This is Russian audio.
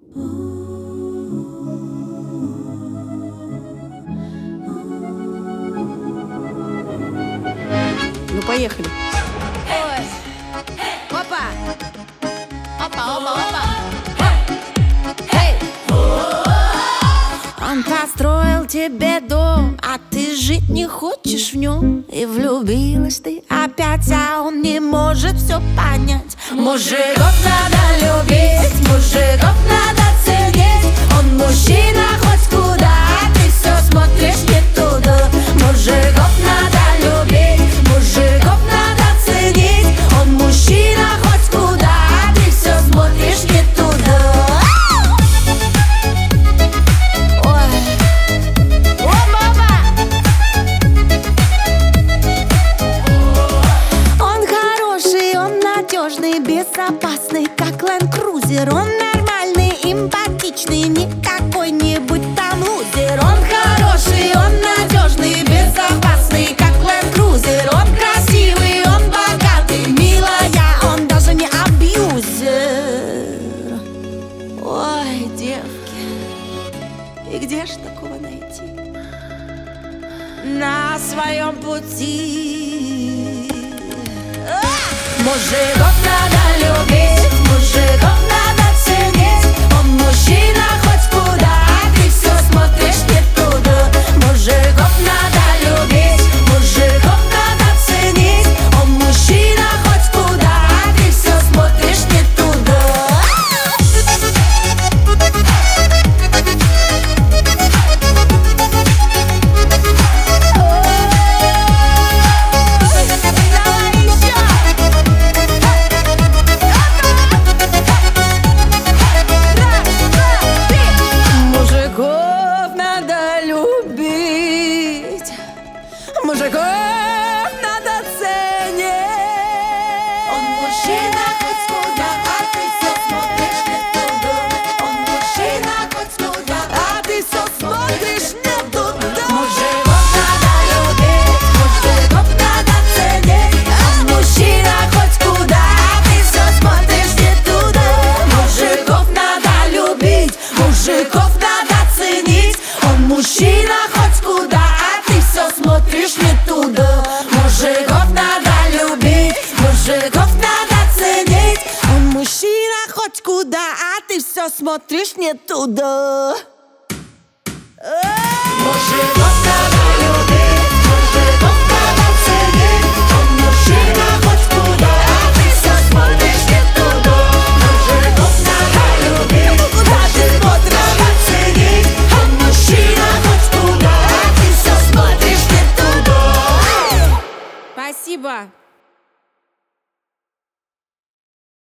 Ну, поехали. Ой. Опа! Опа, опа, опа! Эй! Он построил тебе дом, а ты жить не хочешь в нем. И влюбилась ты опять, а он не может все понять. Мужиков надо любить, мужиков надо ценить. Он мужчина хоть куда, а ты все смотришь не туда. Мужиков надо любить, мужиков надо ценить. Он мужчина хоть куда, а ты все смотришь не туда. Он хороший, он надежный, безопасный, как Land Cruiser. Он нормальный, эмпатичный, не какой-нибудь там лузер. Он хороший, он надежный, безопасный, как Land Cruiser. Он красивый, он богатый, милая, он даже не абьюзер. Ой, девки, и где ж такого найти на своем пути? Мужиков надо любить, мужиков надо ценить. Он мужчина хоть куда, а ты все смотришь не туда. Мужиков надо любить, мужиков надо ценить. Он мужчина хоть куда, а ты все смотришь не туда. Мужиков надо любить, мужиков надо ценить. Он мужчина хоть куда, а ты все смотришь не туда. Он мужчина хоть куда, а ты все смотришь не туда. Мужиков надо любить, мужиков надо ценить. Он мужчина хоть куда, а ты все смотришь не туда. Мужиков надо любить, мужиков надо ценить. Он мужчина хоть куда, а ты все смотришь не туда. Мужиков надо любить, мужиков надо ценить. Он мужчина хоть куда, а ты все смотришь не туда. Мужиков надо любить, мужиков надо ценить. Он мужчина хоть куда, а ты все смотришь не туда. Мужиков надо любить, мужиков надо ценить. Он мужчина хоть куда, а ты все смотришь не туда. Спасибо.